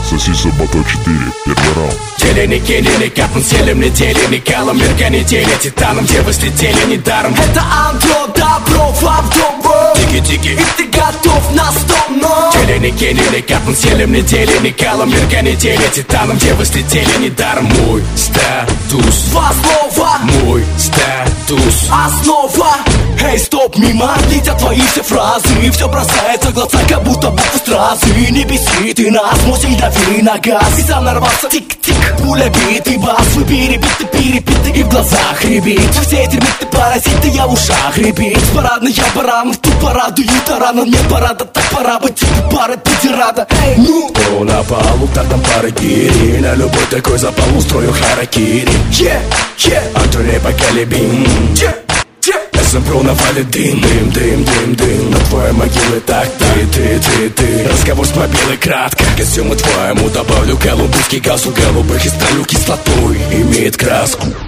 Соси Сабата 4, первый раунд. Теленики, лили, капн, селем, летели, никалом, мирка, недели, титаном, где вы слетели недаром. Это Андро, добро вам дома. Тики-тики, и ты готов на 100, но теленики, лили, капн, селем, летели, никалом, мирка, недели, титаном, где вы слетели недаром. Мой статус, два слова, мой статус, основа. Эй, стоп, мимо летят твои все фразы. Все бросается в глаза, как будто стразы. Не беси ты нас, мой дави на газ. И сам нарвался, тик-тик, пуля битый бас. Вы перебиты, и в глазах рябит. Все эти миты паразиты, я в ушах рябит. Парадная баранов, тут парадую тарана. Мне парада, так пора быть, пары пидерада. Эй, ну кто на полу, так там пары гири. На любой такой запал устрою харакири. Антон непоколебим. Про навалит дым, дым. На твоей могиле так ты. Разговор с мобилой кратко. Костюму твоему добавлю голубовский газ. У голубых и сталю кислотой имеет краску.